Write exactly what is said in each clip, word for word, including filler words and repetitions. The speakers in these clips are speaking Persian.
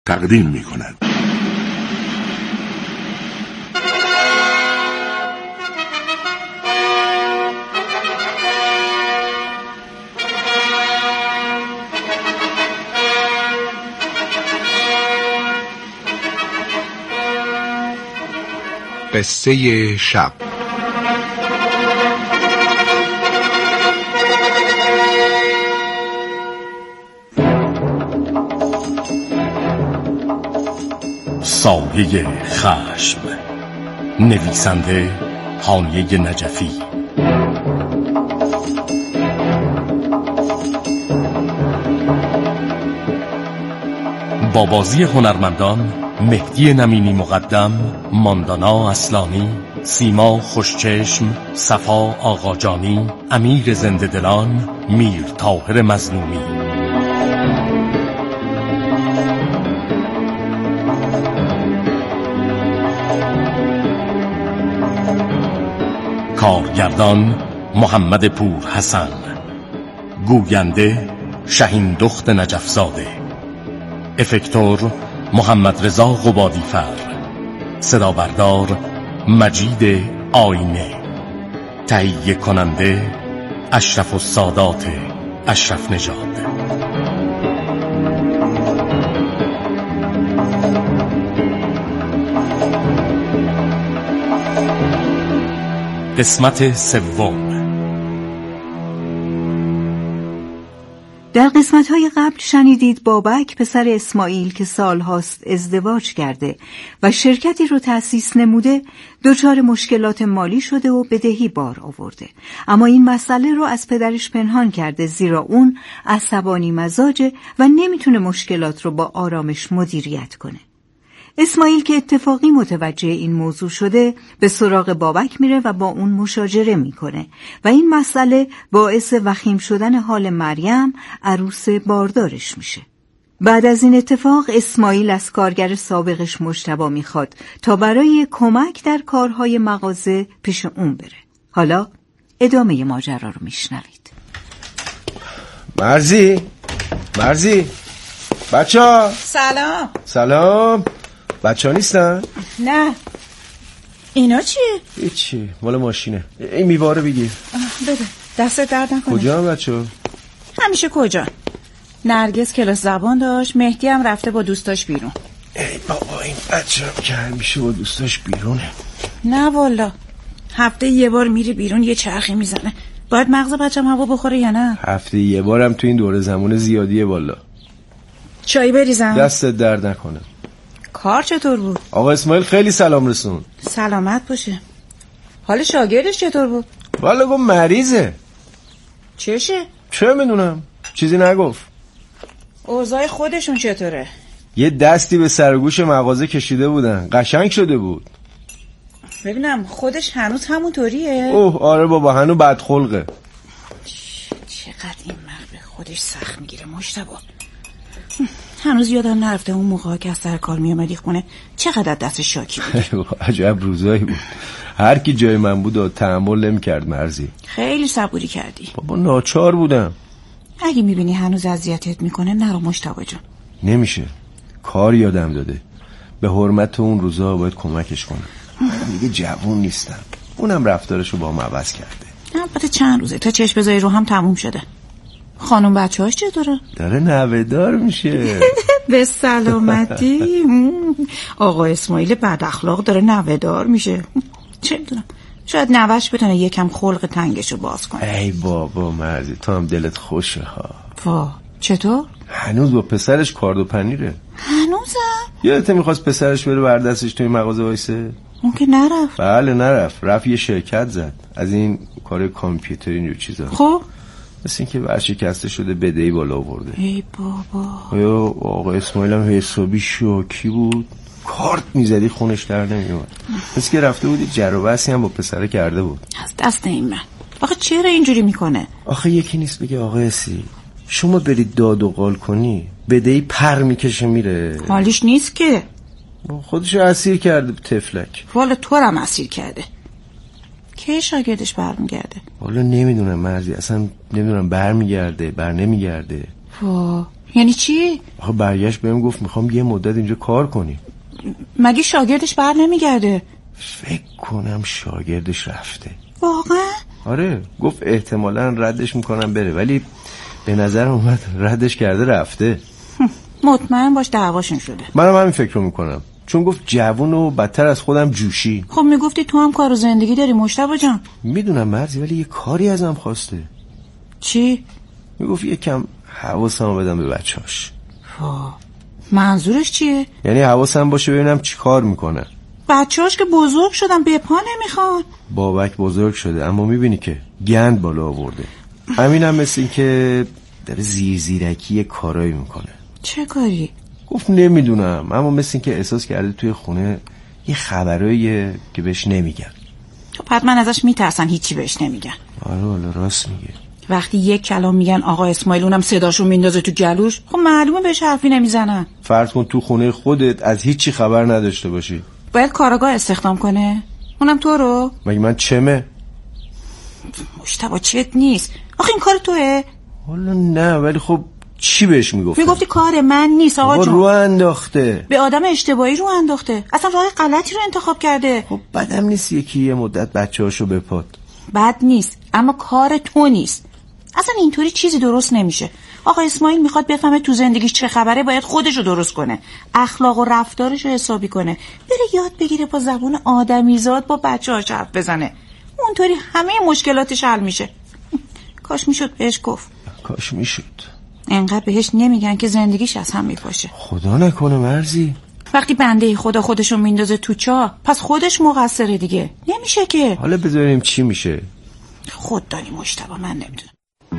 تقدیم می کند. قصه شب. سایه خشم، نویسنده هانیه نجفی. با بازی هنرمندان مهدی نمینی مقدم، ماندانا اصلانی، سیما خوشچشم، صفا آقاجانی، امیر زنده دلان، میر طاهر مظلومی. کارگردان محمد پور حسن، گوینده شهین دخت نجفزاده، افکتور محمد رضا قبادیفر، صدا بردار مجید آینه، تهیه کننده اشرف السادات اشرف نژاد. قسمت سوم. در قسمت‌های قبل شنیدید بابک پسر اسماعیل که سالهاست ازدواج کرده و شرکتی رو تأسیس نموده دچار مشکلات مالی شده و بدهی بار آورده، اما این مسئله رو از پدرش پنهان کرده، زیرا اون عصبانی مزاجه و نمیتونه مشکلات رو با آرامش مدیریت کنه. اسماعیل که اتفاقی متوجه این موضوع شده به سراغ بابک میره و با اون مشاجره میکنه و این مسئله باعث وخیم شدن حال مریم عروس باردارش میشه. بعد از این اتفاق اسماعیل از کارگر سابقش مجتبی میخواد تا برای کمک در کارهای مغازه پیش اون بره. حالا ادامه ماجرا رو میشنوید. مرزی مرزی بچه ها سلام. سلام. بچه ها نیستن؟ نه. اینا چیه؟ هیچی، مال ماشینه. این میواره بگیر. بده دست درد نکنه. کجا هم بچه ها؟ همیشه کجا؟ نرگس کلاس زبان داشت، مهدی هم رفته با دوستاش بیرون. ای بابا این بچه هم که همیشه با دوستاش بیرونه. نه والا، هفته یه بار میره بیرون یه چرخی میزنه. باید مغز بچم هوا بخوره یا نه؟ هفته یه بارم تو این دوره زمان زیادیه والا. چای بریزم؟ دستت درد نکنه. کار چطور بود؟ آقا اسماعیل خیلی سلام رسون. سلامت باشه. حال شاگردش چطور بود؟ والا گفت مریضه. چشه؟ چه میدونم، چیزی نگفت. اوضاع خودشون چطوره؟ یه دستی به سرگوش مغازه کشیده بودن، قشنگ شده بود. ببینم خودش هنوز همونطوریه؟ اوه آره بابا، هنوز بدخلقه. چقدر این مرد به خودش سخت میگیره مجتبی. هنوز یادم نرفته اون موقع که از سر کار میامدی خونه چقدر دست شاکی بود. عجب روزایی بود. هر کی جای من بود تحمل نمی‌کرد مرزی. خیلی صبوری کردی. بابا ناچار بودم. اگه میبینی هنوز اذیتت میکنه نرو مجتبی جان. نمیشه. کار یادم داده. به حرمت اون روزا باید کمکش کنم. من دیگه جوون نیستم. اونم رفتارشو با هم عوض کرده. البته چند روزه تا چشم بزایی رو هم تموم شده. خانم بچه‌هاش چطوره؟ داره نوه‌دار میشه. به سلامتی. آقا اسماعیل بد اخلاق داره نوه‌دار میشه. چه میدونم، شاید نوه‌ش بتونه یکم خلق تنگشو باز کنه. ای بابا مرزی تو هم دلت خوشه ها. وا چطور؟ هنوز با پسرش کارد و پنیره. هنوزم؟ یادت میخواست پسرش بره بر دستش توی مغازه وایسه؟ اون که نرفت. بله نرفت، رفت یه شرکت زد از این کار کامپیوتر اینجور چیزا. خب مثل این که ورشکسته شده بدهی بالا آورده. ای بابا. یا آقا اسماعیل هم حسابی شوکی بود، کارت میزدی خونش در نمیومد. مثل که رفته بودی جر و بحثی هم با پسره کرده بود. از دست این من. آخه چرا اینجوری میکنه؟ آخه یکی نیست بگه آقا اسی شما برید داد و قال کنی بدهی پر میکشه میره. حالیش نیست که خودشو اسیر کرده تفلک. والا تو رو هم اسیر کرده. کی شاگردش برمیگرده؟ والا نمیدونم مرزی، اصلا نمیدونم برمیگرده بر نمیگرده. وا یعنی چی؟ آخه برگشت بهم گفت میخوام یه مدت اینجا کار کنی. مگه شاگردش بر نمیگرده؟ فکر کنم شاگردش رفته. واقعا؟ آره، گفت احتمالاً ردش میکنم بره، ولی به نظر اومد ردش کرده رفته. مطمئن باش دعواشون شده. منم همین فکر رو میکنم، چون گفت جوون و بدتر از خودم جوشی. خب میگفتی تو هم کار و زندگی داری مجتبی جان. میدونم مرزی، ولی یه کاری ازم خواسته. چی؟ میگفت یکم حواسمو بدم به بچه‌هاش. واه، منظورش چیه؟ یعنی حواسم باشه ببینم چی کار میکنن. بچه‌هاش که بزرگ شدن به پا نمیخوان. بابک بزرگ شده اما میبینی که گند بالا آورده. همینم مثل این که داره زیر زیرکی کارایی میکنه. چه کاری؟ گفت نمیدونم، اما مثل این که احساس کرده توی خونه یه خبراییه که بهش نمیگن. حتما ازش میترسن هیچی بهش نمیگن. آره والا راست میگه. وقتی یک کلام میگن آقا اسماعیل اونم صداشو میندازه تو جلوش، خب معلومه بهش حرفی نمیزنن. فرض کن تو خونه خودت از هیچی خبر نداشته باشی. باید کاراگاه استخدام کنه؟ اونم تو رو؟ مگه من چمه؟ مجتبی چت نیست. آخه این کار توئه؟ والا نه، ولی خب چی بهش میگفتی؟ میگفتی کار من نیست آقا جون. رو انداخته. به آدم اشتباهی رو انداخته. اصلا راه غلطی رو انتخاب کرده. خب بدم نیست یکی یه مدت بچه‌هاشو بپاد. بد نیست، اما کار تو نیست. اصلا اینطوری چیزی درست نمیشه. آقا اسماعیل میخواد بفهمه تو زندگیش چه خبره، باید خودشو درست کنه، اخلاق و رفتارشو حسابی کنه، بره یاد بگیره با زبون آدمیزاد با بچه‌هاش حرف بزنه. اونطوری همه مشکلاتش حل میشه. کاش میشد بهش گفت. کاش میشد. انقدر بهش نمیگن که زندگیش از هم میپاشه. خدا نکنه مرزی. وقتی بنده خدا خودشو میندازه تو چاه، پس خودش مقصره دیگه. نمیشه که. حالا بذاریم چی میشه. خود دانی مجتبی، من نمیدونم.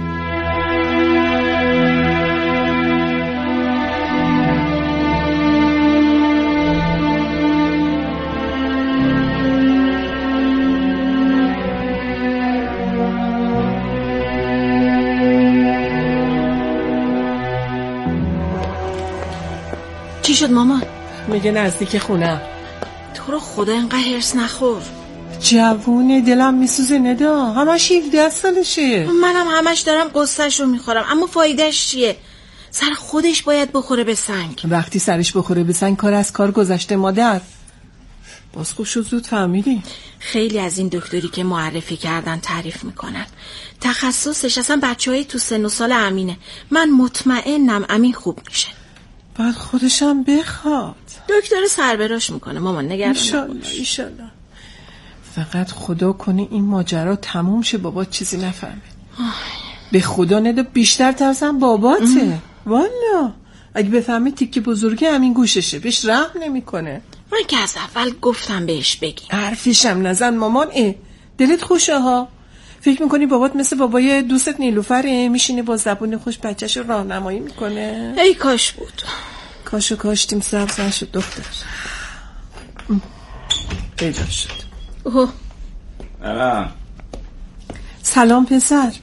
چی شد مامان؟ میگه نزدیک خونم. تو رو خدا اینقدر هرس نخور. جوونه دلم میسوزه ندا، همش هفده سالشه. منم همش دارم قصهش رو میخورم، اما فایدهش چیه؟ سر خودش باید بخوره به سنگ. وقتی سرش بخوره به سنگ کار از کار گذشته مادر. باز خوب شد زود فهمیدی. خیلی از این دکتری که معرفی کردن تعریف میکنن، تخصصش اصلا بچه‌های تو سن و سال امینه. من مطمئنم امین خوب میشه. بعد خودشم بخواد. دکتر سربراش میکنه مامان، نگران نباش. ایشالله ایشالله. فقط خدا کنه این ماجرا تموم شه، بابا چیزی نفهمه. به خدا نده بیشتر ترسم باباته. والا اگه بفهمه تیکه بزرگی همین گوششه، بهش رحم نمیکنه. من که از اول گفتم بهش بگی. حرفیشم نزن مامان. اه دلت خوشه ها؟ فکر میکنی بابات مثل بابای دوستت نیلوفره، میشینه با زبون خوش بچه‌شو راهنمایی میکنه؟ ای کاش بود. کاشو کاشتیم سبز نشد دختر. پیدا شد. اوه سلام. سلام پسر.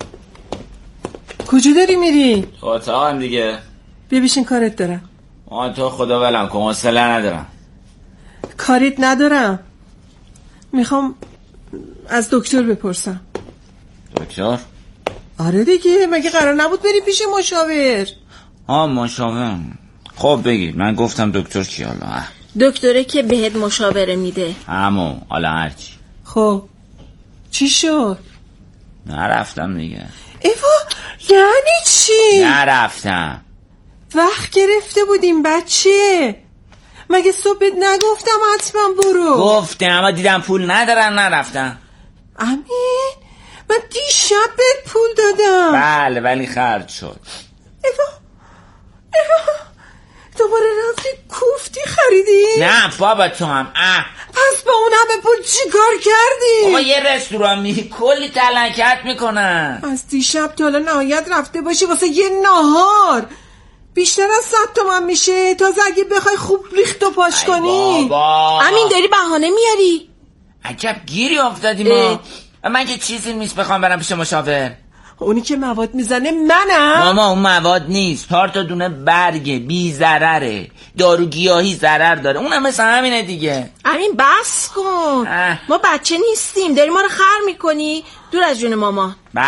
کجا داری میری؟ اتاقم دیگه. بیا بشین کارت دارم. آن تو خدا ولم کن، حوصله ندارم. کاریت ندارم، میخوام از دکتر بپرسم. دکتر؟ آره دیگه، مگه قرار نبود بری پیش مشاور؟ آه مشاور. خب بگید، من گفتم دکتر کی حالا؟ دکتره که بهت مشاوره میده. همون، حالا هرچی. خب چی شد؟ نرفتم دیگه. ایوا یعنی چی؟ نرفتم. وقت گرفته بودیم بچه، مگه صبحت نگفتم حتما برو؟ گفتم اما دیدم پول ندارن نرفتم. امین من دیشب بهت پول دادم. بله ولی خرج شد. ایوا ایوا دوباره رفتی کوفتی خریدی؟ نه بابا تو هم اه. پس با اون همه پول چی کار کردی؟ بابا یه رستوران میری کلی تلنکت میکنن. از دیشب تا حالا نهایت رفته باشی واسه یه ناهار بیشتر از صد تومن میشه، تازه اگه بخوای خوب ریخت و پاش کنی. بابا امین داری بهانه میاری. عجب گیری افتادی ما. من که چیزی نیست بخوام برم پیش مشاور. اونی که مواد میزنه منم. ماما اون مواد نیست، چهار تا دونه برگه، بی ضرره، دارو گیاهی ضرر داره، اونم مثل همینه دیگه. امین بس کن. اه. ما بچه نیستیم، داری ما رو خر میکنی. دور از جون ماما. به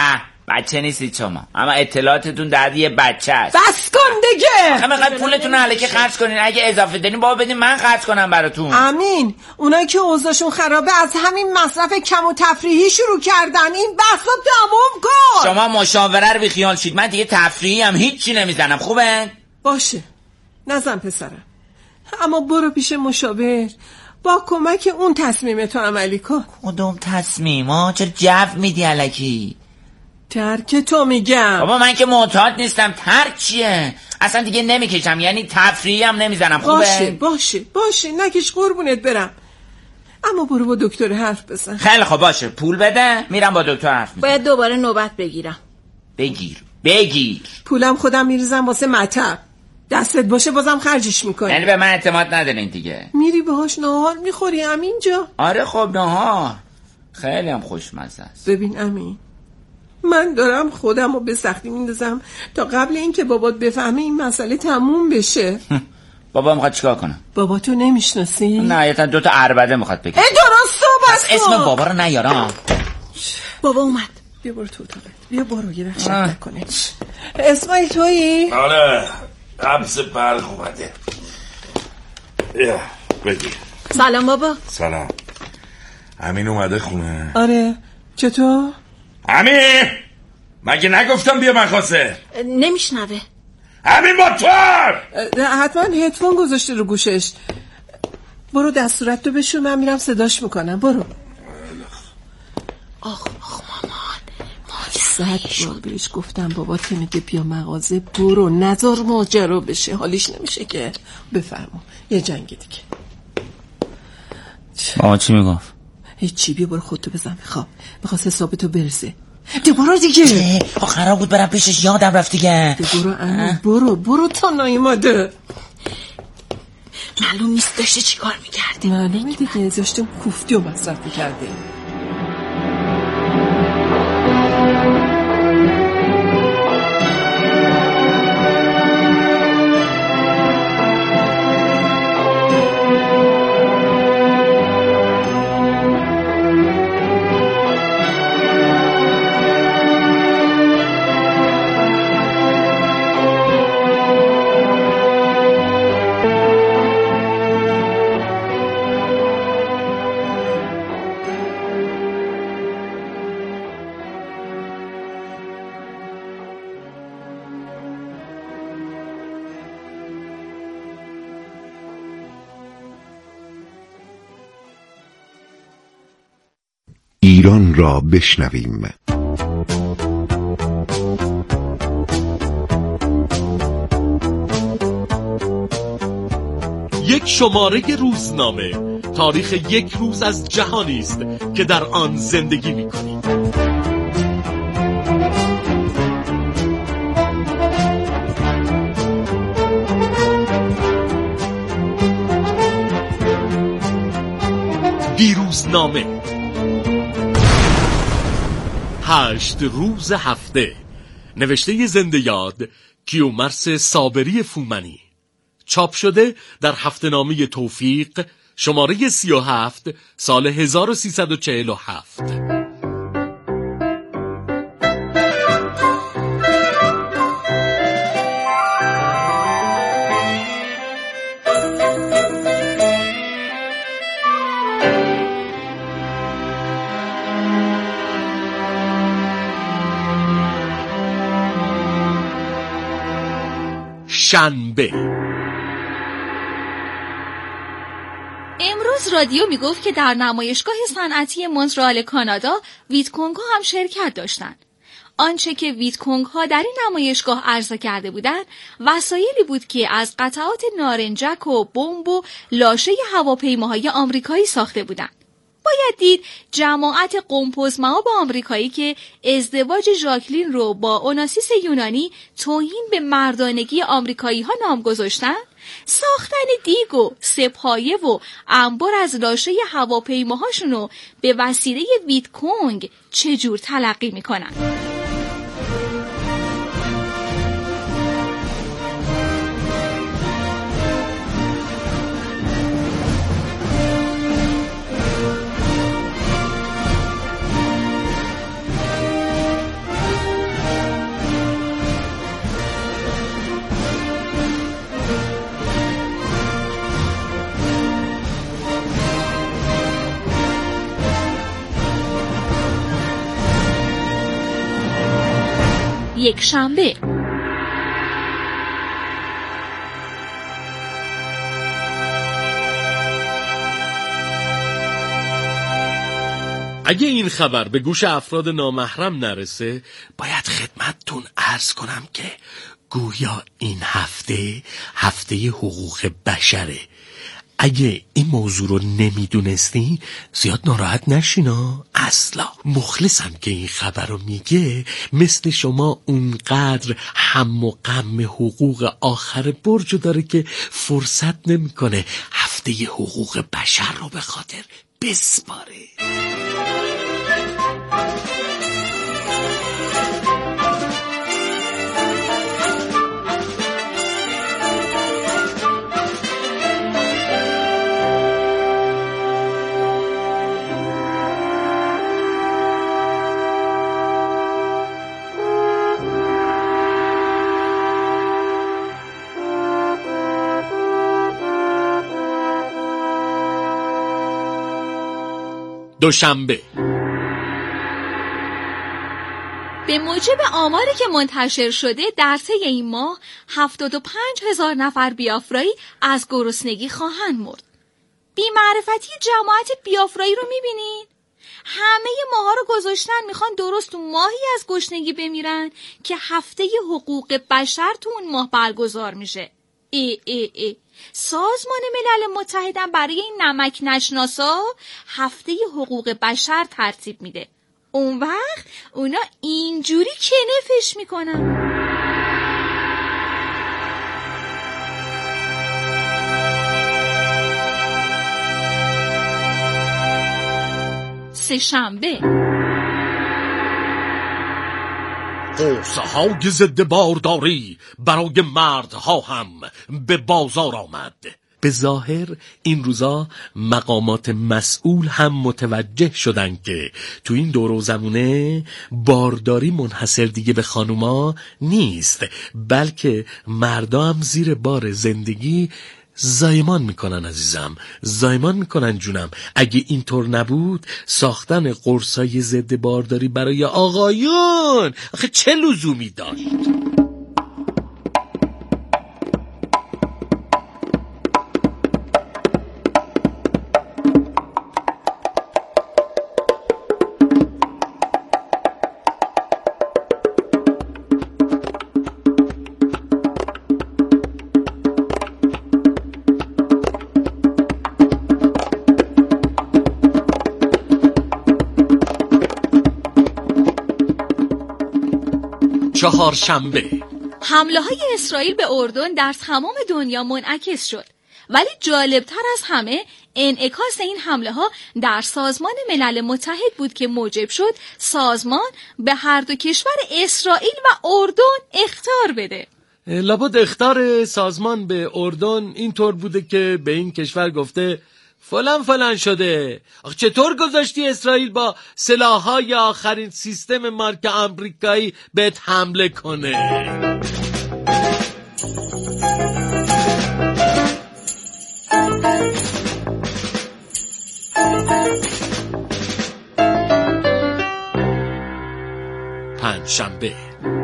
بچه نیستید شما، اما اطلاعاتتون در یه بچه است. بس کن دیگه. همه قد پولتون الکی خرج کنین، اگه اضافه دارین بابا بدین من خرج کنم براتون. امین، اونایی که اوضاعشون خرابه از همین مصرف کم و تفریحی شروع کردن. این بحثا تموم کن. شما مشاوره رو بی خیال شید، من دیگه تفریحی هم هیچی نمیزنم. خوبه؟ باشه نزن پسرم، اما برو پیش مشاور با کمک اون تصمیمتو عملی کن. کدوم تصمیم ها؟ چرا جو میدی الکی؟ ترک تو میگم. بابا من که معتاد نیستم. ترک چیه؟ اصلا دیگه نمیکشم، یعنی تفریحی هم نمیزنم. خوبه؟ باشه باشه باشه نکش قربونت برم، اما برو با دکتر حرف بزن. خیلی خب باشه، پول بده میرم با دکتر حرف میزنم. باید دوباره نوبت بگیرم. بگیر بگیر. پولم خودم میریزم واسه مطب، دستت باشه بازم خرجش میکنی. یعنی به من اعتماد ندارین دیگه؟ میری باهاش نهار میخوری امین جا؟ آره خب نهار خیلی هم خوشمزه است. ببین امین، من دارم خودم رو به سختی میندازم تا قبل اینکه بابات بفهمه این مسئله تموم بشه. بابا میخواد چیکار کنه؟ بابا تو نمیشناسی؟ نهایتا دوتا عربده میخواد بگه. ای درست صحبت کن. اسم بابا رو نیارم. بابا اومد. بیا برو تو اتاقت، بیا برو یه رخشت نکنه. اسماعیل تویی؟ آره قبض برق اومده. یا بگی. سلام بابا. سلام. امین اومده خونه؟ آره. چطور؟ امین مگه نگفتم بیا مخاسه؟ نمیشنوه. امین موتور حتما هدفون گذاشته رو گوشش. برو دستورت تو بشور، من میرم صداش میکنم. برو. آخ آخ مامان صد بار بهش گفتم بابا که میگه بیا مغازه، برو نذار ماجرا بشه، حالیش نمیشه که. بفرما یه جنگ دیگه. آقا چی میگفت؟ هیچی، بیا برو خودتو بزن بخواب، میخواست حسابتو برسه. دی برو دیگه. آخ خراب بود برم پیشش، یادم رفت دیگه. دی برو اما برو برو تا نایماده. معلوم نیست داشته چی کار میکرده. معلومه دیگه داشته کوفتی و مصرف میکرده. ایران را بشنویم. یک شماره روزنامه، تاریخ یک روز از جهانی است که در آن زندگی می‌کنیم. دیروزنامه، هشت روز هفته، نوشته زنده یاد کیومرث صابری فومنی، چاپ شده در هفته‌نامه توفیق شماره سی و هفت سال هزار و سیصد و چهل و هفت. شنبه. امروز رادیو میگفت که در نمایشگاه صنعتی مونترال کانادا ویتکونگ ها هم شرکت داشتند. آنچه که ویتکونگ ها در این نمایشگاه عرضه کرده بودند وسایلی بود که از قطعات نارنجک و بمب و لاشه هواپیماهای آمریکایی ساخته بودند. باید دید جماعت قمپزمآب آمریکایی که ازدواج ژاکلین رو با اوناسیس یونانی توهین به مردانگی آمریکایی ها نام گذاشتن، ساختن دیگ و سپایه و انبار از لاشه هواپیماهاشونو به وسیله ویتکونگ چجور تلقی میکنن. یک شنبه. اگه این خبر به گوش افراد نامحرم نرسه، باید خدمتتون عرض کنم که گویا این هفته هفته حقوق بشره. اگه این موضوع رو نمیدونستی زیاد ناراحت نشینا. اصلا مخلصم که این خبر رو میگه مثل شما اونقدر هم و غم حقوق آخر برجو داره که فرصت نمیکنه هفته حقوق بشر رو به خاطر بسپاره. دوشنبه. به موجب آماری که منتشر شده در طی این ماه هفتاد و پنج هزار نفر بیافرایی از گرسنگی خواهند مرد. بی‌معرفتی جماعت بیافرایی رو میبینین؟ همه ماها رو گذاشتن میخوان درست تو ماهی از گشنگی بمیرن که هفته حقوق بشر تو اون ماه برگزار میشه. ای ای ای سازمان ملل متحد برای این نمک نشناسا هفته حقوق بشر ترتیب میده. اون وقت اونا اینجوری کنفش میکنن. سه شنبه. قرصه های ضد بارداری برای مردها هم به بازار آمد. به ظاهر این روزا مقامات مسئول هم متوجه شدن که تو این دور و زمونه بارداری منحصر دیگه به خانوما نیست، بلکه مردا هم زیر بار زندگی زایمان میکنن. عزیزم زایمان میکنن جونم. اگه اینطور نبود ساختن قرصای ضد بارداری برای آقایون آخه چه لزومی داشت؟ چهارشنبه. حمله های اسرائیل به اردن در تمام دنیا منعکس شد، ولی جالبتر از همه انعکاس این حمله ها در سازمان ملل متحد بود که موجب شد سازمان به هر دو کشور اسرائیل و اردن اخطار بده. لابد اخطار سازمان به اردن اینطور بوده که به این کشور گفته فلان فلان شده. آخه چطور گذاشتی اسرائیل با سلاح‌های آخرین سیستم مارک آمریکایی بهت حمله کنه؟ پنجشنبه.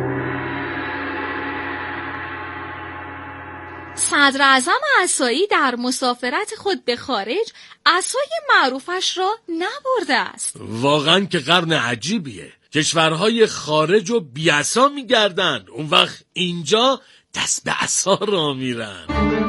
صدر اعظم عصایی در مسافرت خود به خارج عصای معروفش را نبرده است. واقعا که قرن عجیبیه. کشورهای خارج و بی عصا میگردن، اون وقت اینجا دست به عصا را میرن.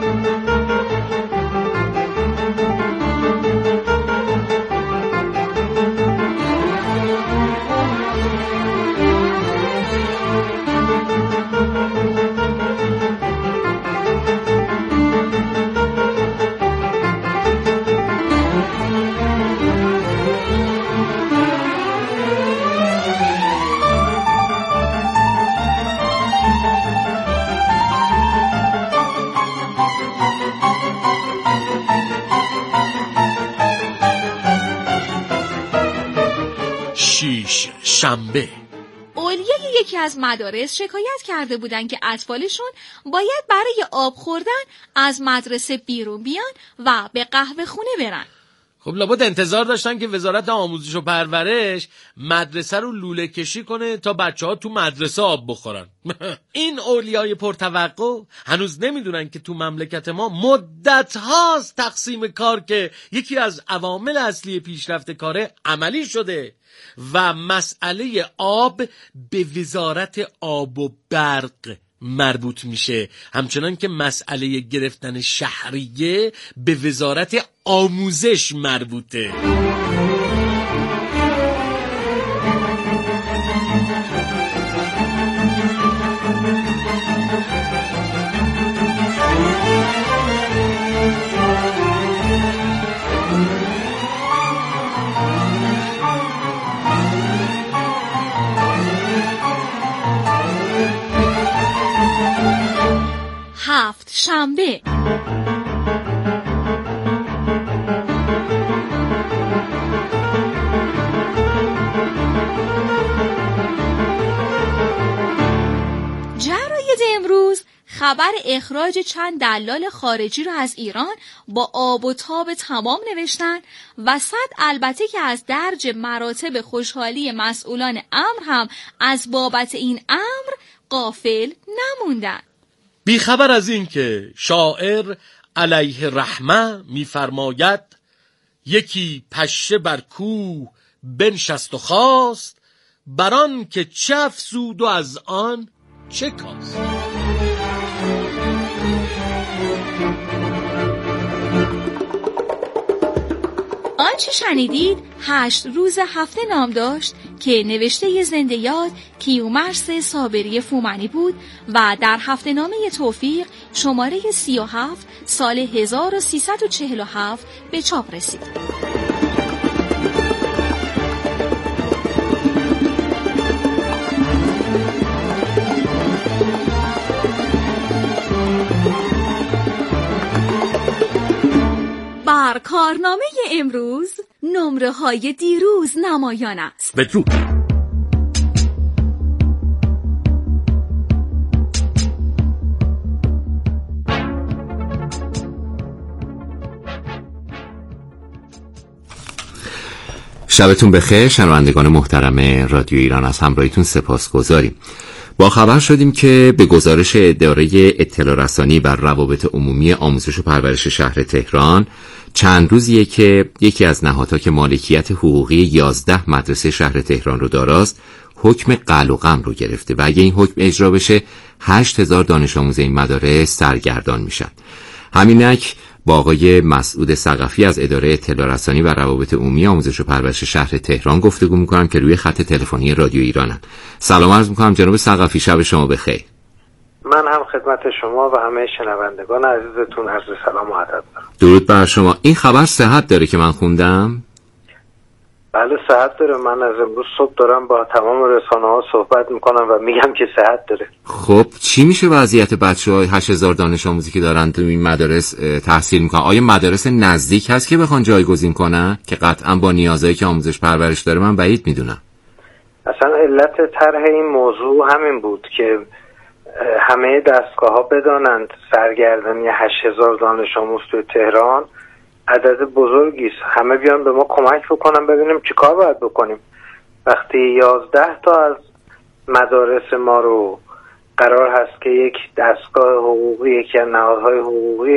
شیش شنبه. اولیای یکی از مدارس شکایت کرده بودند که اطفالشون باید برای آب خوردن از مدرسه بیرون بیان و به قهوه خونه برن. خب لابد انتظار داشتن که وزارت آموزش و پرورش مدرسه رو لوله کشی کنه تا بچه ها تو مدرسه آب بخورن. این اولیای پرتوقع هنوز نمیدونن که تو مملکت ما مدت هاست تقسیم کار که یکی از عوامل اصلی پیشرفت کاره عملی شده و مسئله آب به وزارت آب و برق مربوط میشه، همچنان که مسئله گرفتن شهریه به وزارت آموزش مربوطه. هفت شنبه. جراید امروز خبر اخراج چند دلال خارجی را از ایران با آب و تاب تمام نوشتن و صد البته که از درج مراتب خوشحالی مسئولان امر هم از بابت این امر غافل نموندن. بیخبر از این که شاعر علیه رحمه میفرماید یکی پشه بر کوه بنشست و خواست، بران که چه افزود و از آن چه کاست. آنچه شنیدید هشت روز هفته نام داشت که نوشته زنده یاد کیومرث صابری فومنی بود و در هفته نامه توفیق شماره سی و هفت سال هزار و سیصد و چهل و هفت به چاپ رسید. بر کارنامه امروز نمره های دیروز نمایان است. بدرود. شبتون بخیر شنوندگان محترم رادیو ایران، از همراهیتون سپاسگزاریم. با خبر شدیم که به گزارش اداره اطلاع رسانی بر روابط عمومی آموزش و پرورش شهر تهران چند روزیه که یکی از نهادها که مالکیت حقوقی یازده مدرسه شهر تهران رو داراست حکم قلع و قم رو گرفته و اگه این حکم اجرا بشه هشت هزار دانش آموز این مدارس سرگردان میشن. همینک با آقای مسعود ثقفی از اداره اطلاع رسانی و روابط عمومی آموزش و پرورش شهر تهران گفتگو میکنم که روی خط تلفنی رادیو ایرانن. سلام عرض میکنم جناب ثقفی، شب شما بخیر. من هم خدمت شما و همه شنوندگان عزیزتون عرض سلام و ادب دارم. درود بر شما. این خبر صحت داره که من خوندم؟ بله صحت داره. من از امروز صبح دارم با تمام رسانه‌ها صحبت میکنم و میگم که صحت داره. خب چی میشه وضعیت بچه‌های هشت هزار دانش آموزی که دارن تو این مدارس تحصیل میکنن؟ آیا مدارس نزدیک هست که بخوان جایگزین کنن که قطعا با نیازایی که آموزش پرورش داره؟ من بعید میدونم. اصلا علت طرح این موضوع همین بود که همه دستگاه‌ها بدانند سرگردانی هشت هزار دانش آموز تو تهران عدد بزرگی است. همه بیان به ما کمک بکنن ببینیم چی کار باید بکنیم. وقتی یازده تا از مدارس ما رو قرار هست که یک دستگاه حقوقی، یکی از نهادهای حقوقی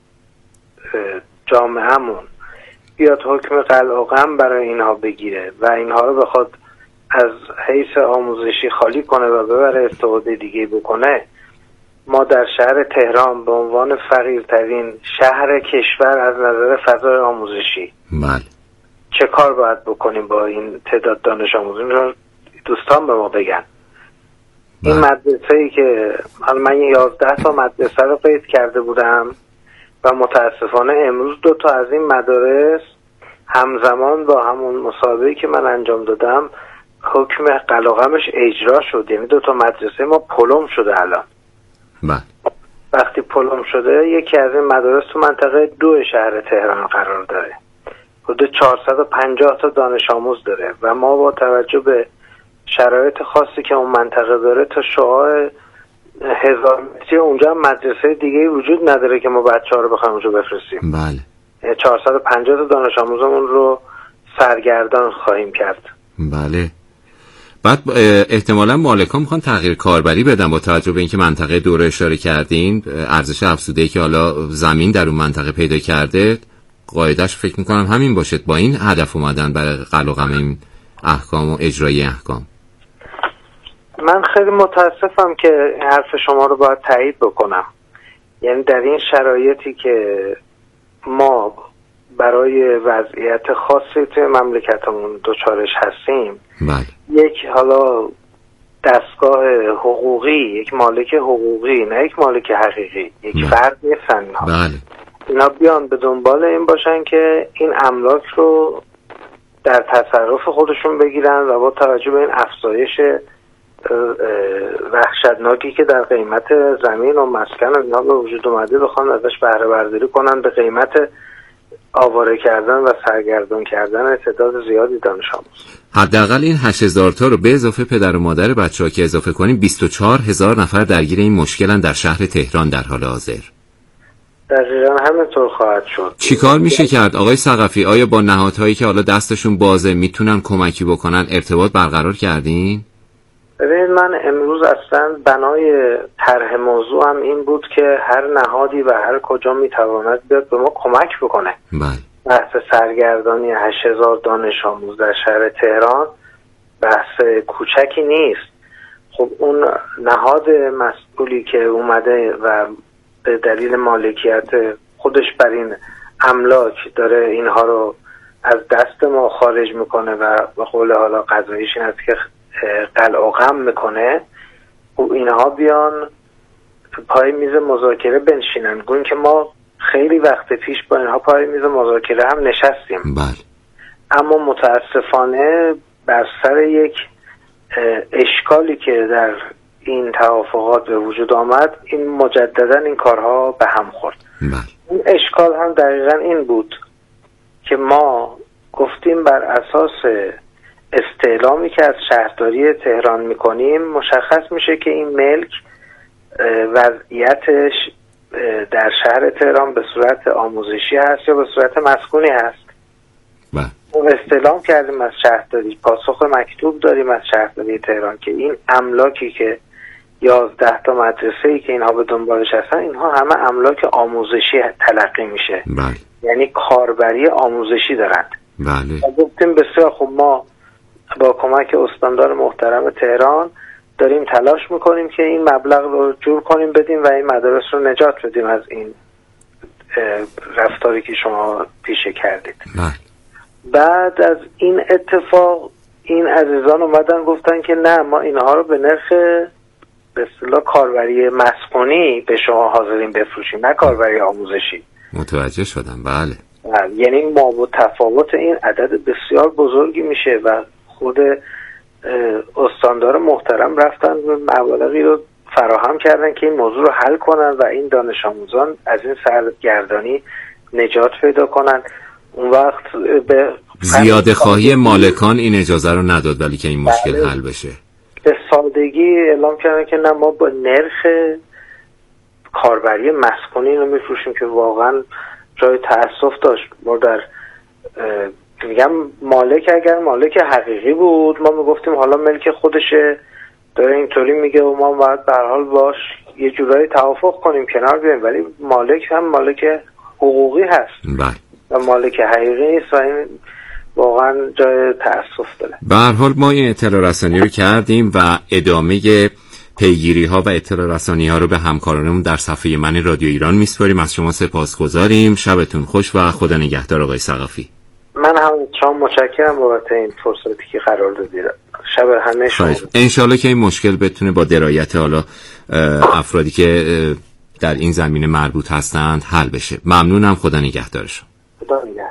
جامعهمون بیاد حکم قلع و قم برای اینها بگیره و اینها رو بخواد از حیث آموزشی خالی کنه و ببره استفاده دیگه بکنه، ما در شهر تهران به عنوان فقیرترین شهر کشور از نظر فضای آموزشی بله چه کار باید بکنیم با این تعداد دانش آموزی رو دوستان به ما بگن. بله. این مدرسه‌ای که حالا من یازده تا مدرسه رو قید کرده بودم و متاسفانه امروز دو تا از این مدارس همزمان با همون مصاحبه‌ای که من انجام دادم حکم قلع و قمش اجرا شد. یعنی دو تا مدرسه ما پلم شده الان. بله. وقتی پلم شده یکی از این مدارس تو منطقه دو شهر تهران قرار داره، حدود چهارصد و پنجاه تا دانش آموز داره و ما با توجه به شرایط خاصی که اون منطقه داره تا شعاع هزار متری اونجا مدرسه دیگه وجود نداره که ما بچه‌ها رو بخوایم اونجا بفرستیم. بله. چهارصد و پنجاه تا دانش آموزمون رو سرگردان خواهیم کرد. بله. بعد احتمالا مالکان میخوان تغییر کاربری بدن با توجه به اینکه منطقه دوره اشاره کردین، ارزش افزوده‌ای که حالا زمین در اون منطقه پیدا کرده، قاعدش فکر میکنم همین باشه. با این هدف اومدن برای قلقم این احکام و اجرای احکام. من خیلی متاسفم که حرف شما رو باید تایید بکنم. یعنی در این شرایطی که ما برای وضعیت خاصی توی مملکتمون دوچارش هستیم، بله. یک حالا دستگاه حقوقی، یک مالک حقوقی، نه یک مالک حقیقی، یک بله. فرد نیستن اینا. بله. اینا بیان به دنبال این باشن که این املاک رو در تصرف خودشون بگیرن و با توجه به این افزایش وحشتناکی که در قیمت زمین و مسکن اینا به وجود اومده بخوان ازش بهره برداری کنن به قیمت آواره کردن و سرگردان کردن تعداد زیادی دانش آموز. حداقل این هشت هزار تا رو به اضافه پدر و مادر بچه‌ها که اضافه کنیم بیست و چهار هزار نفر درگیر این مشکلن در شهر تهران در حال حاضر. دقیقاً همینطور خواهد شد. چیکار میشه کرد آقای ثقفی؟ آیا با نهادهایی که حالا دستشون بازه میتونن کمکی بکنن ارتباط برقرار کردین؟ ببینید من امروز اصلا بنای طرح موضوع هم این بود که هر نهادی و هر کجا میتواند بیاد به ما کمک بکنه. بله. بحث سرگردانی هشت هزار دانش آموز در شهر تهران بحث کوچکی نیست. خب اون نهاد مسئولی که اومده و به دلیل مالکیت خودش بر این املاک داره اینها رو از دست ما خارج میکنه و به قول حالا قضاییش این است که قلع و قم میکنه، و اینها بیان پای میز مذاکره بنشینن. گوین که ما خیلی وقت پیش با اینها پای میز مذاکره هم نشستیم. بله. اما متاسفانه بر سر یک اشکالی که در این توافقات به وجود آمد این مجددا این کارها به هم خورد. بله. این اشکال هم دقیقا این بود که ما گفتیم بر اساس استعلامی که از شهرداری تهران میکنیم مشخص میشه که این ملک وضعیتش در شهر تهران به صورت آموزشی هست یا به صورت مسکونی هست. بله. ما استعلام کردیم از شهرداری، پاسخ مکتوب داریم از شهرداری تهران که این املاکی که یازده تا مدرسه‌ای که اینها به دنبالش هستن اینها همه املاک آموزشی تلقی میشه. بله. یعنی کاربری آموزشی دارند. بله. گفتیم بسیار خوب، ما با کمک استاندار محترم تهران داریم تلاش میکنیم که این مبلغ رو جور کنیم بدیم و این مدارس رو نجات بدیم از این رفتاری که شما پیشه کردید. بله. بعد از این اتفاق این عزیزان اومدن گفتن که نه، ما اینها رو به نرخ به اصطلاح کاربری مسکونی به شما حاضرین بفروشیم، نه کاربری آموزشی. متوجه شدم. بله. بله. یعنی ما با تفاوت این عدد بسیار بزرگی میشه و خود استاندار محترم رفتن مبالغی رو فراهم کردن که این موضوع رو حل کنن و این دانش آموزان از این سرگردانی نجات پیدا کنن. اون وقت به زیاده خواهی مالکان این اجازه رو نداد ولی که این مشکل بله. حل بشه. به سادگی اعلام کردن که نه، ما با نرخ کاربری مسکونی رو میفروشیم که واقعا جای تأسف داشت. ما در میگم مالک اگر مالک حقیقی بود ما میگفتیم حالا ملک خودشه داره اینطوری میگه و ما باید به هر حال باش یه جورایی توافق کنیم کنار بیایم، ولی مالک هم مالک حقوقی هست. بله. و مالک حقیقی نیست و این واقعا جای تأسف داره. به هر حال ما این اطلاع رسانی رو کردیم و ادامه پیگیری ها و اطلاع رسانی ها رو به همکارانمون در صفحه من رادیو ایران میسپاریم. از شما سپاسگزاریم. شبتون خوش و خدا نگهدار آقای ثقفی. من هم شما متشکرم بابت این فرصتی که قرار دادید. شب همه شما. انشالله که این مشکل بتونه با درایت حالا افرادی که در این زمینه مربوط هستند حل بشه. ممنونم. خدا نگهدارشون. خدا نگهدارشون.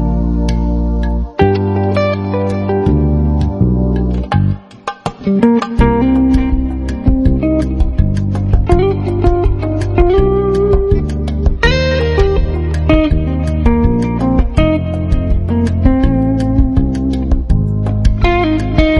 Thank you.